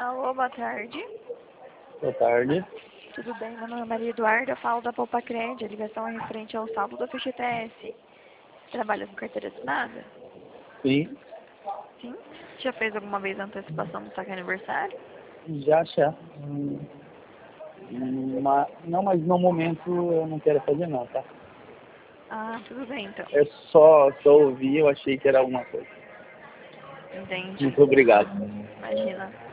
Alô, boa tarde. Boa tarde. Tudo bem? Meu nome é Maria Eduarda, eu falo da Poupa Cred. A ligação é referente ao saldo da ficha ETS. Trabalha com carteira assinada? Sim, Sim. Já fez alguma vez a antecipação do saque aniversário? já. Não, mas no momento eu não quero fazer não, tá? Ah, tudo bem então. É só ouvir, eu achei que era alguma coisa. Entendi. Muito obrigado. Imagina.